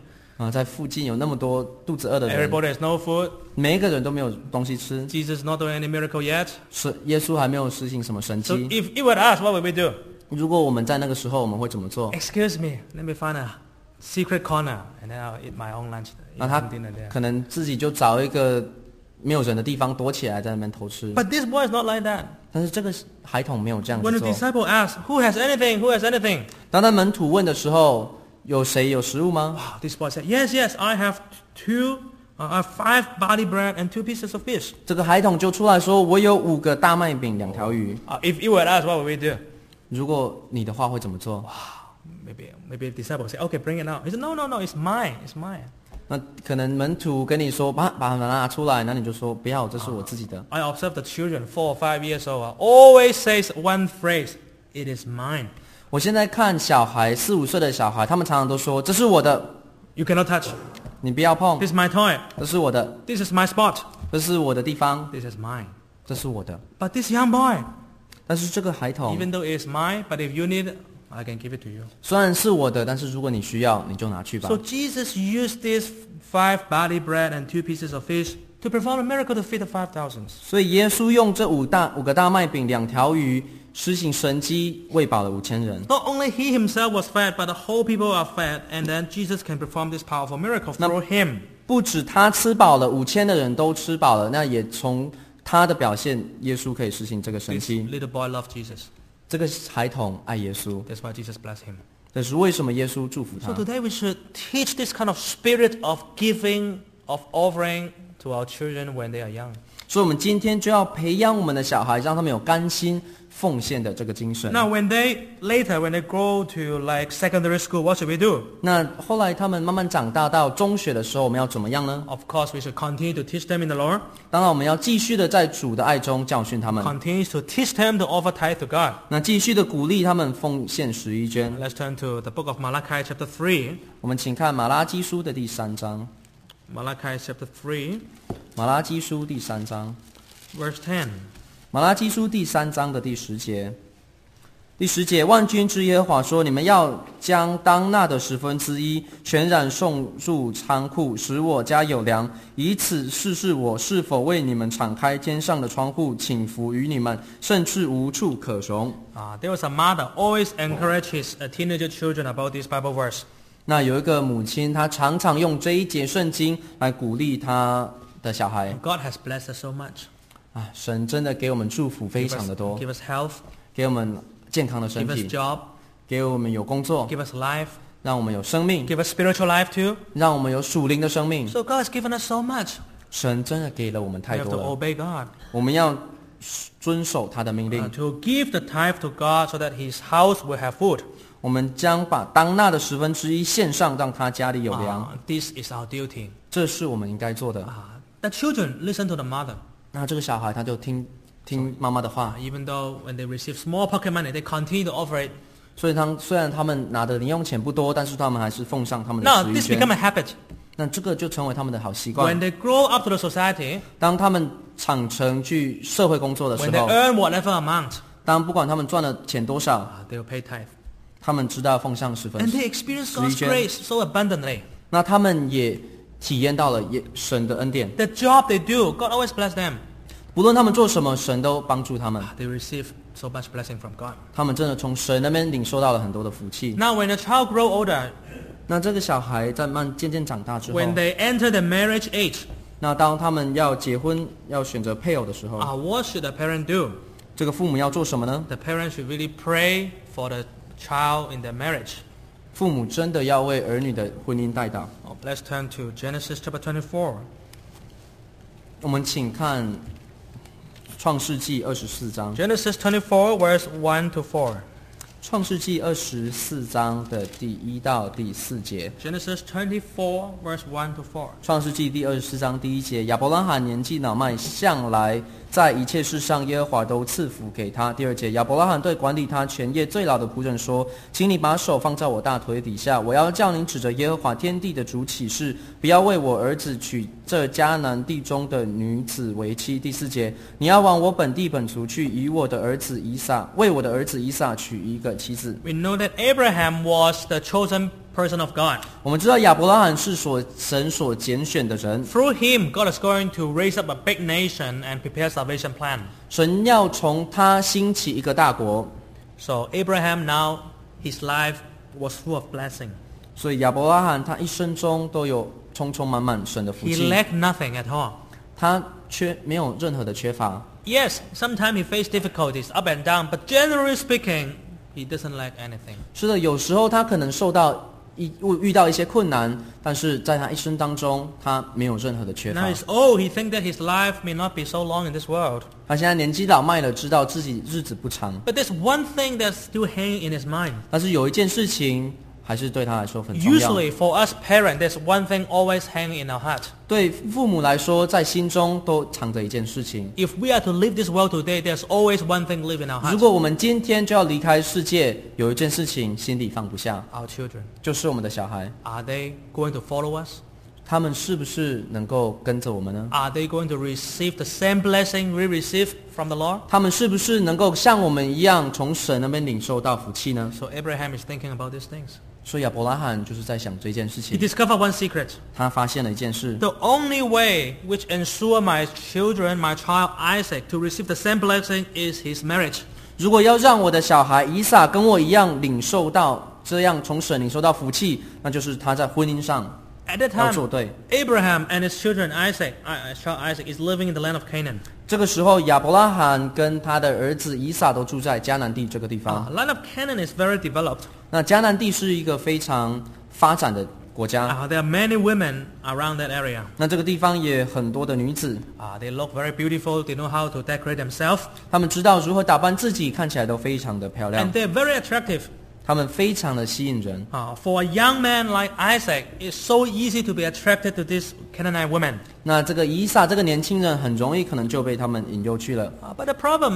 啊，在附近有那么多肚子饿的人， Everybody has no food. 每一个人都没有东西吃， Jesus not doing any miracle yet. 是耶稣还没有实行什么神 So 迹。 if you were asked, what would we do? 如果我们在那个时候，我们会怎么做？ Excuse me, let me find a secret corner and then I'll eat my own lunch. 那他 eat dinner there. 可能自己就找一个没有人的地方躲起来，在那边偷吃。 But this boy is not like that. 但是这个孩童没有这样 When 子 the 做。 disciple asks, who has anything? Who has anything? 当那门徒问的时候，有谁有食物吗？ Wow, this boy said, yes, yes, I have two, uh, I have five barley bread and two pieces of fish. 这个孩童就出来说：“我有五个大麦饼，两条鱼。 Uh, if you were asked, what would we do? ” 如果你的话会怎么做？ Maybe, maybe the disciple say, okay, bring it out. He said, no, no, no, it's mine, it's mine. 那可能门徒跟你说：“把把它拿出来。”那你就说：“不要，这是我自己的。” I observe the children, four or five years old, uh, always says one phrase, it is mine. 我现在看小孩四五岁的小孩，他们常常都说：“这是我的， You cannot touch. 你不要碰， This is my toy. 这是我的， This is my spot. 这是我的地方， This is mine. 这是我的。” But this young boy, 但是这个孩童 even though it's mine, but if you need it, I can give it to you. 虽然是我的，但是如果你需要，你就拿去吧 So。Jesus used these five barley bread and two pieces of fish to perform a miracle to feed the five thousands. 所以耶稣用这五大五个大麦饼、两条鱼，施行神迹，喂饱了五千人。 Not only he himself was fed, but the whole people are fed, and then Jesus can perform this powerful miracle through him. 不止他吃饱了，五千的人都吃饱了，那也从他的表现，耶稣可以实行这个神 This 迹。 little boy loved Jesus. 这个孩童爱耶稣， That's why Jesus blessed him. 这是为什么耶稣祝福 So 他。 today we should teach this kind of spirit of giving, of offering to our children when they are young. 所以，我们今天就要培养我们的小孩，让他们有甘心奉献的这个精神。 Now, when they later, when they grow to like secondary school, what should we do? 那后来他们慢慢长大到中学的时候，我们要怎么样呢？ Of course, we should continue to teach them in the Lord. 当然，我们要继续的在主的爱中教训他们， Continue to teach them to offer tithe to God. 那继续的鼓励他们奉献十一捐。 Let's turn to the book of Malachi, chapter three. 我们请看马拉基书的第三章， Malachi, chapter three, 马拉基书第三章， verse ten. 马拉基书第三章的第十节。第十节，万军之耶和华说：“你们要将当纳的十分之一全然送入仓库，使我家有粮，以此试试我是否为你们敞开天上的窗户，倾福于你们，甚至无处可容。” Uh, there was a mother always encourage his uh, teenager children about this Bible verse. 那有一个母亲，她常常用这一节圣经来鼓励她的小孩。 God has blessed us so much. 啊，神真的给我们祝福非 Give 常 us, 的多， give us health, 给我们健康的身 give us 体， job, 给我们有工作， give us life, 让我们有生命， give us spiritual life too. 让我们有属灵的生命。 So God has given us so much. 神真的给了我们 We 太 have 多 to 了， obey God. 我们要遵守他的命 Uh, 令。 to give the tithe to God so that His house will have food. 我们将把当纳的十分之一献上，让他家里有粮。 Uh, this is our duty. 这是我们应该做的。 Uh, the children listen to the mother. 那这个小孩他就听听妈妈的话 Uh,，even though when they receive small pocket money, they continue to offer it. 所以他虽然他们拿的零用钱不多，但是他们还是奉上他们的 Now, 十一 this 捐 become。a habit. 那这个就成为他们的好习惯 When。they grow up to the society, 当他们长成去社会工作的 when 时 they 候， earn whatever amount, 当不管他们赚的钱多少， uh, they will pay tithe. 他们知道奉上十分 And，they experience 十一 God's 捐。 grace so abundantly. 那他们也体验到了也神的恩典。 The job they do, God always bless them. 不论他们做什么，神都帮助他们。 They receive so much blessing from God. 他们真的从神那边领受到了很多的福气。 Now, when a child grow older, 那这个小孩在慢渐渐长大之后， when they enter the marriage age, 那当他们要结婚、要选择配偶的时候， uh, what should the parent do? 这个父母要做什么呢？ The parent should really pray for the child in their marriage. 父母真的要为儿女的婚姻代祷。 Oh, let's turn to Genesis chapter twenty-four. 我们请看创世纪二十四章， Genesis twenty-four, verse one to four. 创世纪二十四章的第一到第四节。 Genesis twenty-four, verse one to four. 创世纪第二十四章第一节，亚伯拉罕年纪老迈，向来在一切事上耶和华都赐福给他。第二节，亚伯拉罕对管理他全业最老的仆人说：“请你把手放在我大腿底下，我要叫你指着耶和华天地的主起誓，不要为我儿子娶这迦南地中的女子为妻。”第四节，你要往我本地本族去，以我的儿子以撒为我的儿子以撒娶一个个妻子。 We know that Abraham was the chosen person of God. 我们知道亚伯拉罕是所神所拣选的人， Through him, God is going to raise up a big nation and prepare salvation plan. 神要从他兴起一个大国， So Abraham now, his life was full of blessing. 所以亚伯拉罕他一生中都有充充满满神的福 He 气， lacked nothing at all. 他缺没有任何的缺乏。 Yes, sometimes he faced difficulties up and down, but generally speaking, he doesn't lack anything. 是的，有时候他可能受到一遇到一些困难，但是在他一生当中，他没有任何的缺 Now 乏。 he's old, he thinks that his life may not be so long in this world. 他现在年纪老迈了，知道自己日子不长， But there's one thing that's still hanging in his mind. 但是有一件事情还是对他来说很重要。 Usually for us parents, there's one thing always hanging in our heart. 对父母来说，在心中都藏着一件事情。 If we are to leave this world today, there's always one thing live in our 如 heart. 果我们今天就要离开世界，有一件事情心里放不下， Our children, 就是我们的小孩， are they going to follow us? 他们是不是能够跟着我们呢？ Are they going to receive the same blessing we receive from the Lord? 他们是不是能够像我们一样从神那边领受到福气呢？ So Abraham is thinking about these things. 所以亚伯拉罕就是在想这件事 He 情， discovered one secret. 他发现了一件事： The only way which ensure my children, my child Isaac, to receive the same blessing is his marriage. 如果要让我的小孩以撒跟我一样领受到这样从神领受到福气，那就是他在婚姻上 At that 要 time, 做对。 Abraham and his children Isaac, uh, child Isaac, is living in the land of Canaan. 这个时候，亚伯拉罕跟他的儿子以撒都住在迦南地这个地 Uh, 方。 land of Canaan is very developed. 那迦南地是一个非常发展的国家， Uh, there are many women around that area. 那这个地方也很多的女子， Uh, they look very beautiful. They know how to decorate themselves. 她们知道如何打扮自己，看起来都非常的漂亮 And，they're very attractive. 她们非常的吸引人。 Uh, for a young man like Isaac, it's so easy to be attracted to these Canaanite women. 那这个以撒这个年轻人很容易可能就被他们引诱去了， Uh, but the problem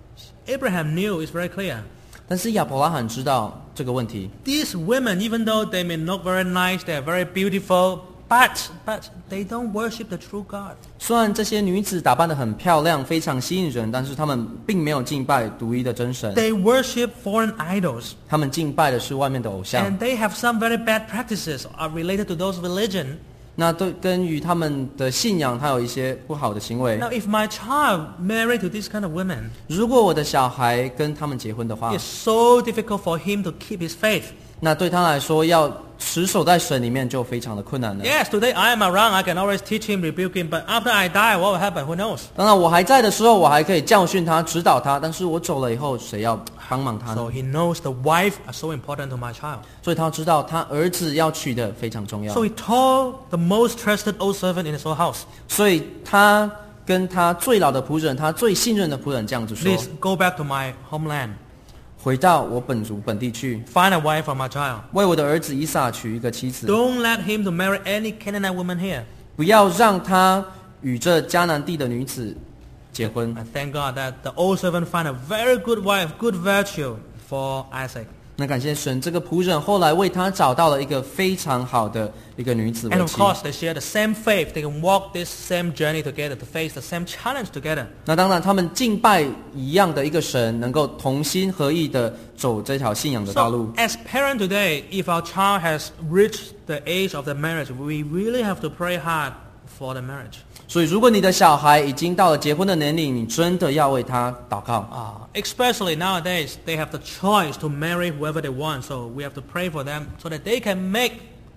Abraham knew is very clear. 但是亚伯拉罕知道这个问题， These women, even though they may look very nice, they're very beautiful, but but they don't worship the true God. 虽然这些女子打扮得很漂亮，非常吸引人，但是她们并没有敬拜独一的真神， They worship foreign idols. 她们敬拜的是外面的偶像。 And they have some very bad practices are related to those religion. 那对跟于他们的信仰，它有一些不好的行为。 Now, if my child married to this kind of women, 如果我的小孩跟他们结婚的话， it's so difficult for him to keep his faith. 那对他来说，要持守在神里面就非常的困难了。 Yes, today I am around, I can always teach him, rebuke him, but after I die, what will happen? Who knows? 当然，我还在的时候，我还可以教训他、指导他，但是我走了以后，谁要帮忙他 So 呢？ he knows the wife are so important to my child. 所以他知道他儿子要娶的非常重要 So，he told the most trusted old servant in his whole house, 所以他跟他最老的仆人，他最信任的仆人这样子说 please go back to my homeland, 回到我本族本地去， find a wife for my child. 为我的儿子以撒娶一个妻子， Don't let him to marry any Canaanite woman here. 不要让他与这迦南地的女子结婚。 And thank God that the old servant find a very good wife, good virtue for Isaac. 那感谢神，这个仆人后来为他找到了一个非常好的一个女子 And 为 of 妻。 course, they share the same faith. They can walk this same journey together to face the same challenge together. 那当然，他们敬拜一样的一个神，能够同心合意的走这条信仰的道路 So,。as parents today, if our child has reached the age of the marriage, we really have to pray hard for the marriage. 所以，如果你的小孩已经到了结婚的年龄，你真的要为他祷告。 Uh, especially nowadays, they have the choice to marry whoever they want. So we have to pray for them so that they can make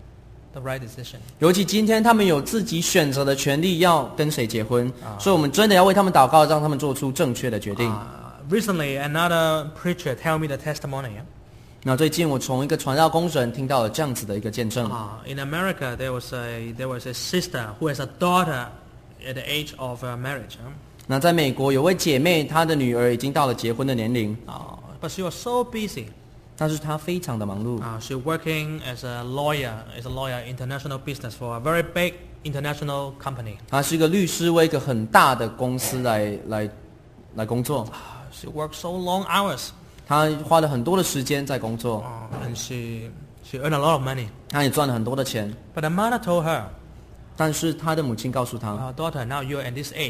the right decision. 尤其今天他们有自己选择的权利，要跟谁结婚，所以我们真的要为他们祷告，让他们做出正确的决定。 Uh, recently, another preacher tell me the testimony. 那最近我从一个传道工人听到了这样子的一个见证。 Uh, in America, there was a there was a sister who has a daughter at the age of uh, marriage. huh? 那在美国有位姐妹，她的女儿已经到了结婚的年龄， Uh, but she was so busy. 但是她非常的忙碌。 Uh, she working as a lawyer, as a lawyer in international business for a very big international company. 她是一个律师，为一个很大的公司来来来工作。 Uh, she worked so long hours, 她花了很多的时间在工作， uh, and she she earned a lot of money. 她也赚了很多的钱。 But the mother told her, 但是她的母亲告诉她， uh, "Daughter, now you're at this age.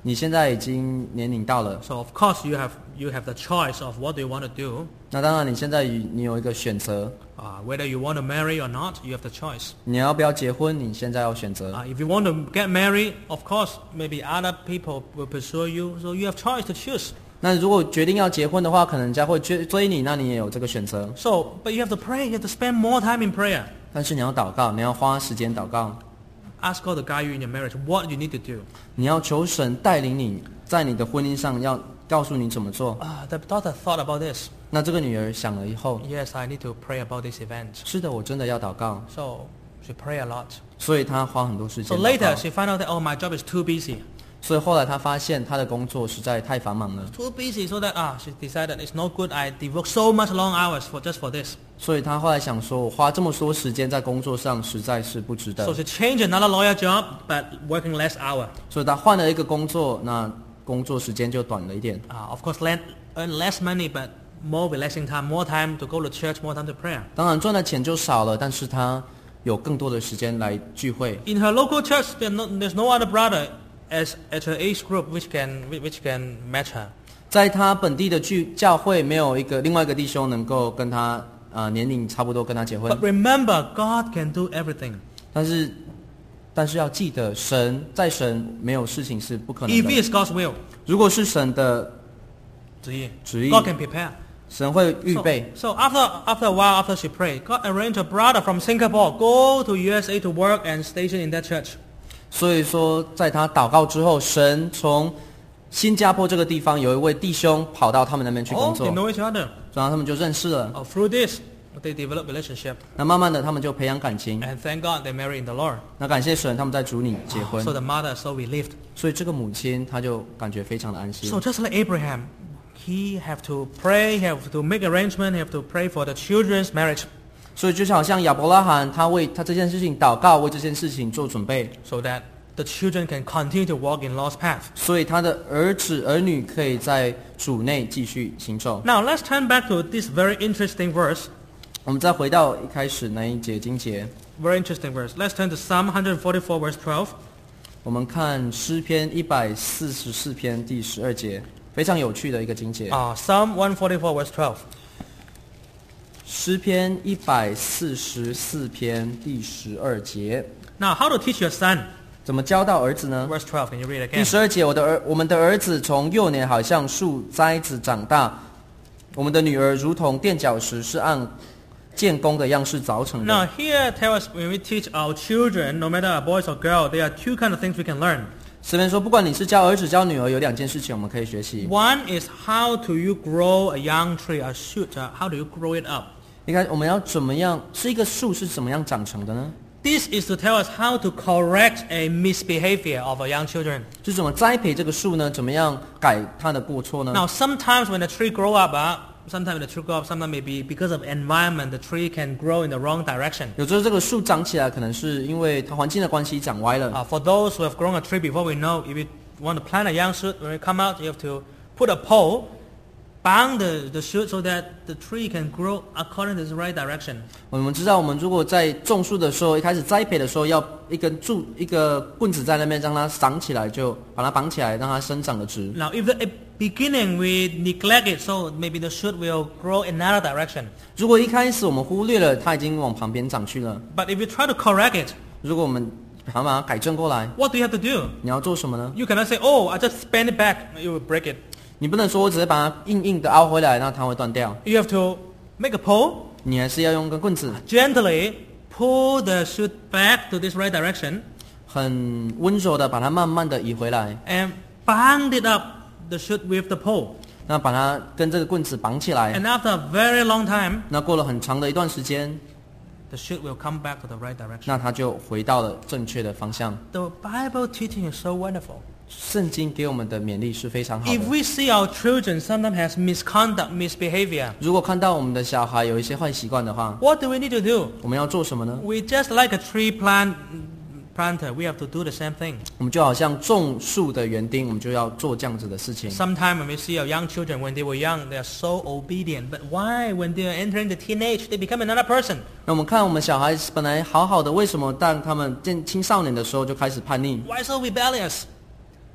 你现在已经年龄到了， So of course you have you have the choice of what do you want to do. 那当然你现在你有一个选择， Uh, whether you want to marry or not, you have the choice. 你要不要结婚，你现在要选择。 Uh, if you want to get married, of course, maybe other people will pursue you. So you have choice to choose. 那如果决定要结婚的话，可能人家会追追你，那你也有这个选择。 So, but you have to pray. You have to spend more time in prayer. 但是你要祷告，你要花时间祷告， Ask God to guide you in your marriage. What you need to do. 你要求神带领你在你的婚姻上，要告诉你怎么做。 Uh, the daughter thought about this. 那这个女儿想了以后， Yes, I need to pray about this event. 是的，我真的要祷告， So she pray a lot. 所以她花很多时 So 间祷 later 告。 she found out that oh my job is too busy. 所以后来她发现她的工作实在太繁忙了， Too busy. So that ah she decided it's no good. I devote so much long hours for just for this. 所以她后来想说，我花这么多时间在工作上实在是不值得 So，she changed another lawyer job, but working less hour. 所以她换了一个工作，那工作时间就短了一点。 Uh, of course, land, earn less money, but more relaxing time, more time to go to church, more time to prayer. 当然赚的钱就少了，但是她有更多的时间来聚会。 In her local church, there no, there's no other brother as at her age group which can which can match her. 在她本地的聚教会，没有一个另外一个弟兄能够跟她呃年龄差不多跟她结婚 But。remember, God can do everything. 但是但是要记得，神在神没有事情是不可能 If 的。 it is God's will, 如果是神的旨意 God can prepare. 神会预 So, 备。 so after after a while, after she prayed, God arranged a brother from Singapore go to U S A to work and station in that church. 所以说，在他祷告之后，神从新加坡这个地方有一位弟兄跑到他们那边去工 Oh, 作 they，know each other. 然后他们就认识了。 Oh, through this, they develop relationship. 那慢慢的，他们就培养感情。 And thank God they marry in the Lord. 那感谢神，他们在主里结婚 So，the mother is so relieved. 所以这个母亲她就感觉非常的安心 So。just like Abraham, he have to pray, he have to make arrangement, he have to pray for the children's marriage 所以就好像亚伯拉罕，他为他这件事情祷告，为这件事情做准备， so that the children can continue to walk in Lord's path. 所以他的儿子儿女可以在主内继续行走。 Now let's turn back to this very interesting verse. 我们再回到一开始那一节经节， Very interesting verse. Let's turn to Psalm one forty-four verse twelve. 我们看诗篇一百四十四篇第十二节，非常有趣的一个经节。 Uh, Psalm one forty-four verse twelve. 诗篇一百四十四篇第十二节， Now how to teach your son? 怎么教导儿子呢？ Verse twelve. Can you read it 第 again? 十二节，我的儿，我们的儿子从幼年好像树栽子长大，我们的女儿如同垫脚石，是按建功的样式凿成 Now 的。 here tell us when we teach our children, no matter are boys or girls, there are two kind of things we can learn. 诗篇说，不管你是教儿子教女儿，有两件事情我们可以学习。 One is how do you grow a young tree, a shoot? Uh, how do you grow it up? 你看，我们要怎么样？是一个树是怎么样长成的呢？ This is to tell us how to correct a misbehavior of our young children. 是怎么栽培这个树呢？怎么样改它的过错呢？ Now, sometimes when the tree grow up, uh, sometimes when the tree grow up, sometimes maybe because of environment, the tree can grow in the wrong direction. 有时候这个树长起来，可能是因为它环境的关系长歪了。 Uh, for those who have grown a tree before, we know if you want to plant a young shoot, when it come out, you have to put a pole, bound the, the shoot so that the tree can grow according to the right direction. 我们知道，我们如果在种树的时候，一开始栽培的时候，要一根柱、一个棍子在那边，让它长起来，就把它绑起来，让它生长的直。 Now, if the beginning we neglect it, so maybe the shoot will grow in another direction. 如果一开始我们忽略了，它已经往旁边长去了。 But if you try to correct it, 如果我们把它改正过来， what do you have to do? 你要做什么呢？ You cannot say, oh, I just bend it back, you will break it. 你不能说我只是把它硬硬的凹回来，那它会断掉。 You have to make a pole, 你还是要用根棍子， gently pull the shoot back to this right direction, 很温柔的把它慢慢的移回来， and bind it up, the shoot with the pole. 那把它跟这个棍子绑起来。 And after a very long time, 那过了很长的一段时间， the shoot will come back to the right direction. 那它就回到了正确的方向。 The Bible teaching is so wonderful. 圣经给我们的勉励是非常好 If 的。 we see our children sometimes has misconduct, misbehavior, 如果看到我们的小孩有一些坏习惯的话， what do we need to do? 我们要做什么呢？ We just like a tree plant planter, we have to do the same thing. 我们就好像种树的园丁，我们就要做这样子的事情。 Sometimes when we see our young children, when they were young, they are so obedient. But why, when they are entering the teenage, they become another person? 那我们看我们小孩本来好好的，为什么当他们进青少年的时候就开始叛逆？ Why so rebellious?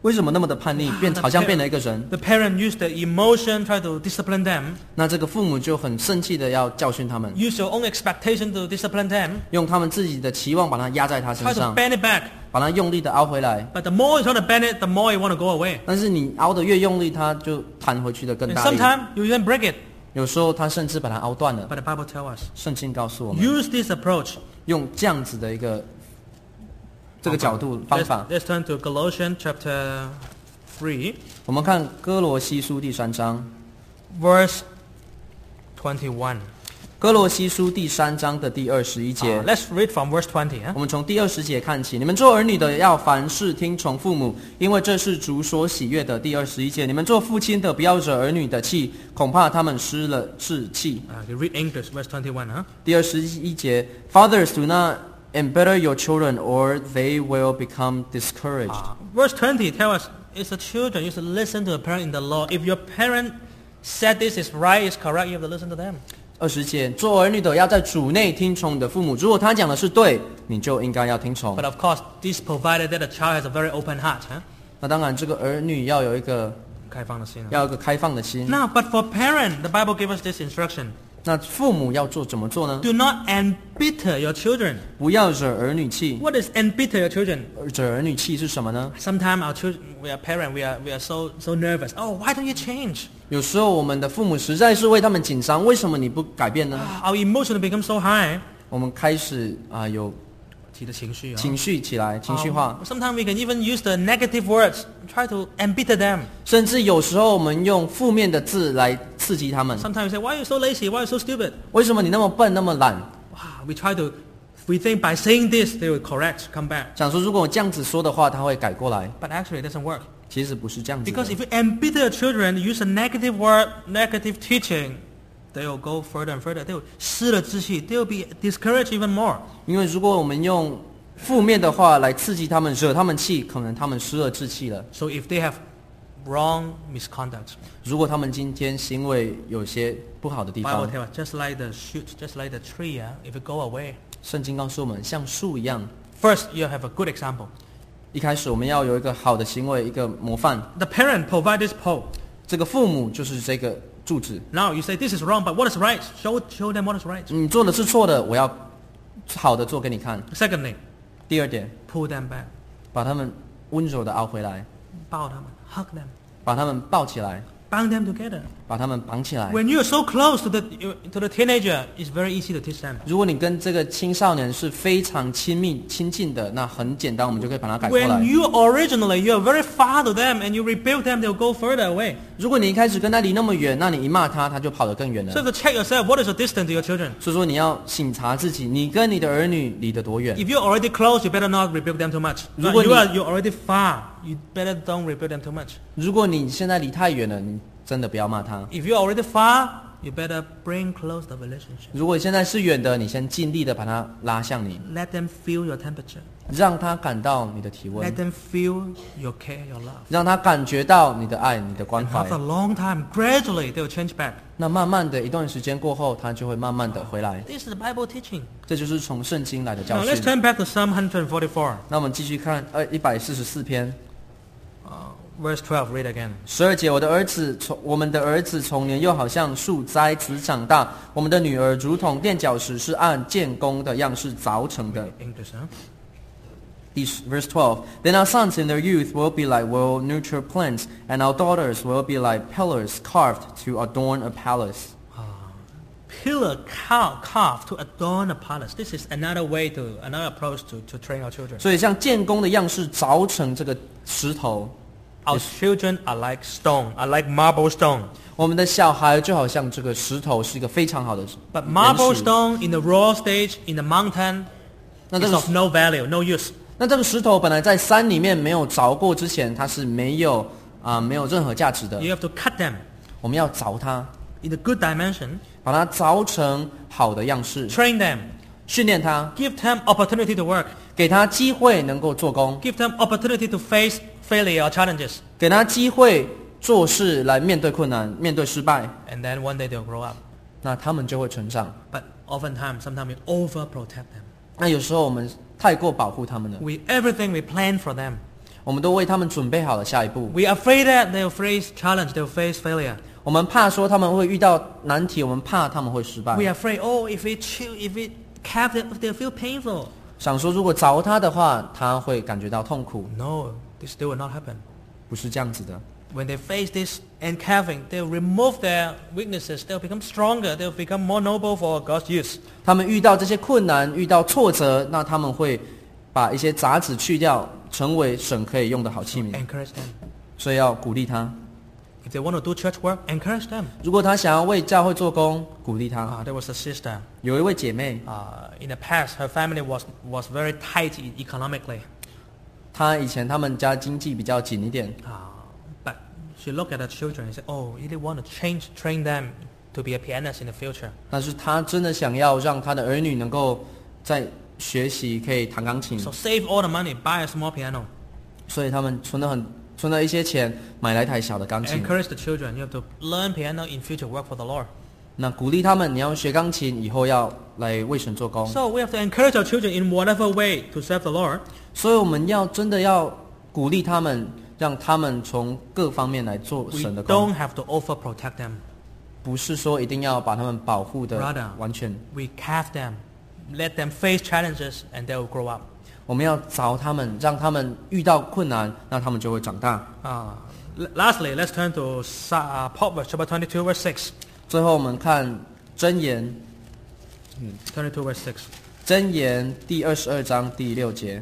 为什么那么的叛逆，变好像变了一个人？ The parent use the emotion, try to discipline them. 那这个父母就很生气的要教训他们， Use your own expectation to discipline them. 用他们自己的期望把它压在他 Try 身 to 上， bend it back. 把它用力的凹回来。 But the more you try to bend it, the more you want to go away. 但是你凹的越用力，它就弹回去的更 And 大力。 sometimes you even break it. 有时候他甚至把它凹断了。 But the Bible tells us, 圣经告诉我们， use this approach. 用这样子的一个这个角度方 Let's, 法。 let's turn to Colossians chapter three, 我们看哥罗西书第三章， verse twenty-one. 哥罗西书第三章的第二十一节。 Uh, let's read from verse twenty. Huh? 我们从第二十节看起，你们做儿女的要凡事听从父母，因为这是主所喜悦的。第二十一节，你们做父亲的不要惹儿女的气，恐怕他们失了志气。 Uh, you read English, verse twenty-one. Huh? 第二十一节 ，Fathers do not embitter your children, or they will become discouraged. Uh, verse twenty tells us, it's the children. You should listen to a parent in the law. If your parent said this is right, is correct, you have to listen to them. 二十节，做儿女的要在主内听从你的父母，如果他讲的是对，你就应该要听从 But。of course, this provided that the child has a very open heart. Huh? 那当然，这个儿女要有一个开放的心。 要有一个开放的心。 Now, but for parent, the Bible gives us this instruction. 那父母要做怎么做呢？ Do not embitter your children. 不要惹儿女气。 What is embitter your children? 惹儿女气是什么呢？ Sometimes our children, we are parent, we are we are so so nervous. Oh, why don't you change? 有时候我们的父母实在是为他们紧张，为什么你不改变呢？ Our emotion becomes so high. 我们开始啊、有提的情绪啊。 情绪起来，情绪化， Um, sometimes we can even use the negative words, try to embitter them. 甚至有时候我们用负面的字来刺激他们。 Sometimes we say, why are you so lazy? Why are you so stupid? 为什么你那么笨，那么懒？ Wow, we try to, we think by saying this, they will correct, come back. 想说如果我这样子说的话，他会改过来。 But actually, it doesn't work. 其实不是这样子的。 Because if you embitter children, use a negative word, negative teaching, they will go further and further. They will 失了志气, they will be discouraged even more. 因为如果我们用负面的话来刺激他们，惹他们气，可能他们失了志气了。 So if they have wrong misconduct, 如果他们今天行为有些不好的地 Bible 方， tells us, just like the shoot, just like the tree, uh, if it go away. 圣经告诉我们，像树一样， First, you have a good example. 一开始我们要有一个好的行为，一个模范。 The parent provide this pole. 这个父母就是这个柱子， Now you say this is wrong, but what is right? Show, show them what is right. 你做的是错的，我要好的做给你看。 Secondly, 第二点， pull them back. 把他们温柔的凹回来， 抱他们, hug them, 把他们抱起来， bind them together. 把他们绑起来。 When you are so close to the to the teenager, it's very easy to teach them. 如果你跟这个青少年是非常亲密亲近的，那很简单，我们就可以把它改过来 When。you originally you are very far to them and you rebuke them, they'll go further away. 如果你一开始跟他离那么远，那你一骂他，他就跑得更远了 So。you have to check yourself. What is your distance to your children? 所以说你要省察自己，你跟你的儿女离得多远。 If you're already close, you better not rebuke them too much. But 如果你- you are you're already far, you better don't rebuke them too much. 如果你现在离太远了，你真的不要骂他。 If you're already far, you better bring close the relationship. 如果现在是远的，你先尽力的把他拉向你， Let them feel your temperature. 让他感到你的体 Let 温， them feel your care, your love. 让他感觉到你的爱、你的关 And 怀 after a。long time, gradually they will change back. 那慢慢的一段时间过后，他就会慢慢的回来。 This is the Bible teaching. 这就是从圣经来的教 Now let's 训。 turn back to Psalm one forty-four, 那我们继续看呃一百四十四篇 uh, verse twelve. Read again. 十二节，我的儿子从我们的儿子从年幼好像树栽子长大，我们的女儿如同垫脚石，是按建工的样式凿成的。 English, huh? 第十 verse twelve. Then our sons in their youth will be like well-nurtured plants, and our daughters will be like pillars carved to adorn a palace. Pillar car- carved to adorn a palace. This is another way to another approach to, to train our children. 所以像建工的样式凿成这个石头， Our children are like stone, are like marble stone. 我们的小孩就好像这个石头是一个非常好的 But marble 原石 stone in the raw stage, in the mountain, 那这 is 个 of no value, no use. 那这个石头本来在山里面没有凿过之前，它是没有啊、没有任何价值的。 You have to cut them 我们要凿它， in a good dimension, 把它凿成好的样式， train them, 训练它， give them opportunity to work, 给它机会能够做工， give them opportunity to face failure or challenges. 给它机会做事来面对困难，面对失败， And then one day they'll grow up. 那他们就会成长。 But oftentimes, sometimes we overprotect them. 那有时候我们太过保护他们了， We everything we plan for them. 我们都为他们准备好了下一步。 We are afraid that they'll face challenge, they'll face failure. 我们怕说他们会遇到难题，我们怕他们会失败。 We are afraid, oh, if we chew, if we cap, they'll feel painful. 想说如果凿他的话，他会感觉到痛苦。 No, this still will not happen. 不是这样子的。 When they face this encalving, they'll remove their weaknesses. They'll become stronger. They'll become more noble for God's use. 他们遇到这些困难，遇到挫折，那他们会把一些杂质去掉，成为神可以用的好器皿。 Encourage them. 所以要鼓励他。 If they want to do church work, encourage them. 如果他想要为教会做工，鼓励他。 Uh, there was a sister. 有一位姐妹， Uh, in the past, her family was, was very tight e- economically. 她以前他们家经济比较紧一点， Uh, but she looked at her children and said, oh, you really want to change, train them to be a pianist in the future. 但是她真的想要让她的儿女能够在学习可以弹钢琴， So save all the money, buy a small piano. 所以他们存了很存了一些钱，买了一台小的钢琴。 Encourage the children. You have to learn piano in future, work for the Lord. 那鼓励他们，你要学钢琴，以后要来为神做工。 So we have to encourage our children in whatever way to serve the Lord. 所以我们要真的要鼓励他们，让他们从各方面来做 We 神的工， don't have to overprotect them. 不是说一定要把他们保护的 Rather, 完全。 we calve them, let them face challenges, and they will grow up. 我们要凿他们，让他们遇到困难，那他们就会长大。 Uh, l- lastly, let's turn to Sa- uh, Proverbs chapter twenty-two, verse six. 最后我们看箴言， twenty-two, verse six. 箴言第二十二章第六节。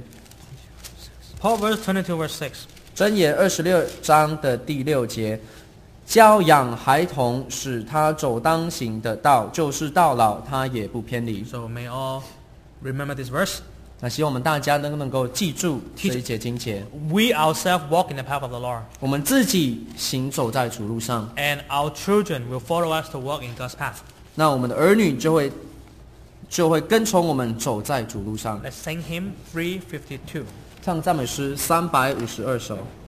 Proverbs twenty-two, verse six. 箴言二十六章的第六节，教养孩童，使他走当行的道，就是到老他也不偏离。 So may all remember this verse. 那希望我们大家都能够记住这一节经节， We ourselves walk in the path of the Lord, 我们自己行走在主路上， and our children will follow us to walk in God's path. 那我们的儿女就会就会跟从我们走在主路上。 Let's sing hymn three fifty-two. 唱赞美诗三百五十二首。